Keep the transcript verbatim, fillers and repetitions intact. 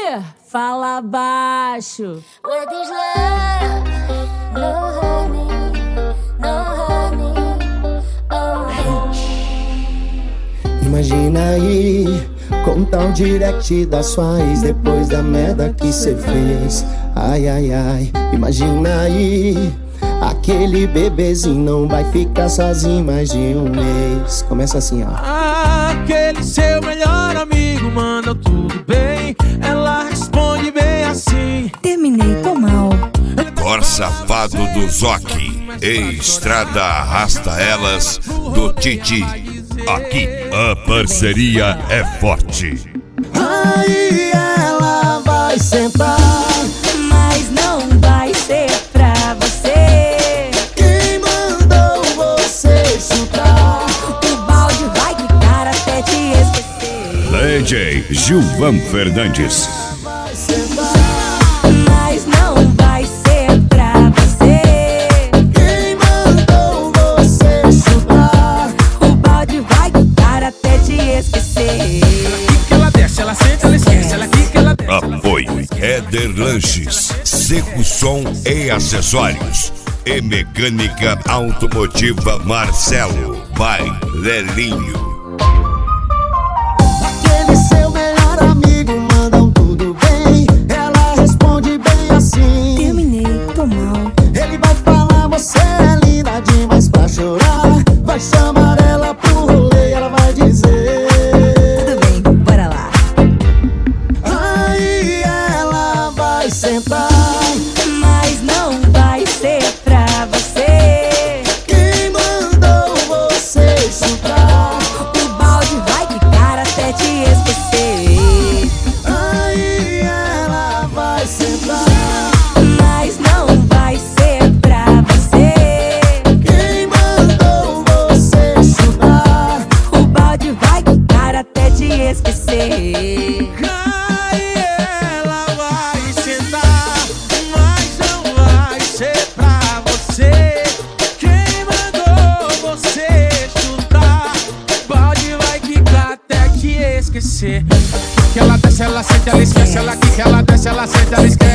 Fala baixo. With this love, no honey, no honey, oh honey. Imagina aí, contar o direct da sua ex depois da merda que cê fez. Ai, ai, ai, imagina aí, aquele bebezinho não vai ficar sozinho mais de um mês. Começa assim, ó. Aquele seu melhor amigo manda tudo bem, ela responde bem assim: terminei, tô mal. Cor safado do Zoque, Estrada Arrasta Elas do Titi. Aqui a parceria é forte. Aí ela vai sentar, Mas não vai ser pra você. quem mandou você chutar? O balde vai quicar até te esquecer. D J Gilvan Fernandes. Vai sentar, Mas não vai ser pra você. quem mandou você chutar? O balde vai quicar até te esquecer. que ela desce, ela sente, ela esquece, ela quica, ela desce. Apoio Éder Lanches, Seco Som e Acessórios e Mecânica Automotiva Marcelo, by Lelinho. Aquele seu melhor amigo mandam tudo bem, ela responde bem assim: Terminei, tô mal. ele vai falar você é linda demais pra chorar, vai chamar ela pro rolê, ela vai dizer: Tudo bem, bora lá. aí ela vai sentar, Mas não vai ser pra você. quem mandou você chutar? O balde vai quicar até te esquecer. Aí ela vai sentar, Mas não vai ser pra você. quem mandou você chutar? O balde vai quicar até te esquecer. Aí ela vai sentar, mas não vai ser pra você. Quem mandou você chutar? O balde vai quicar até te esquecer. Que ela desce, ela sente, ela esquece, ela quica, ela desce, ela sente, ela esquece.